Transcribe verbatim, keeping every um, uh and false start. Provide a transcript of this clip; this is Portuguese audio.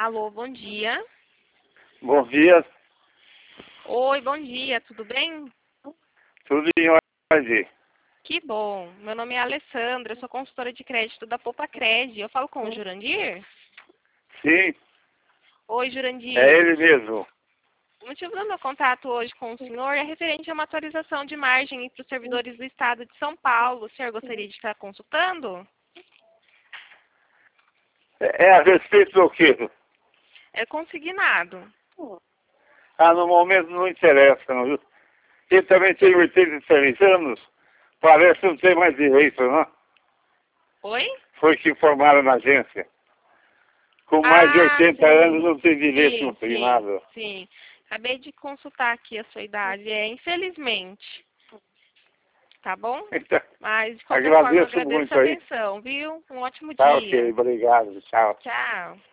Alô, bom dia. Bom dia, Oi, bom dia, tudo bem? tudo em ordem. Que bom. Meu nome é Alessandra, eu sou consultora de crédito da Poupa Cred. Eu falo com o Jurandir? Sim, Oi, é Jurandir. ele mesmo. O motivo do meu contato hoje com o senhor é referente a uma atualização de margem para os servidores do estado de São Paulo. O senhor gostaria de estar consultando? É é a respeito do quê? É consignado. Ah, no momento não interessa, não, viu? Ele também tem oitenta e três anos, parece que não tem mais direito, não? Oi? Foi que informaram na agência. Com mais de Ah, oitenta anos sim. não tem direito, não Sim, tem sim, nada. sim. Acabei de consultar aqui a sua idade. É, infelizmente. Tá bom? Então, Mas, de qualquer forma, eu agradeço agradeço muito a aí. atenção, viu? Um ótimo Tá ok, dia. obrigado, tchau. Tchau.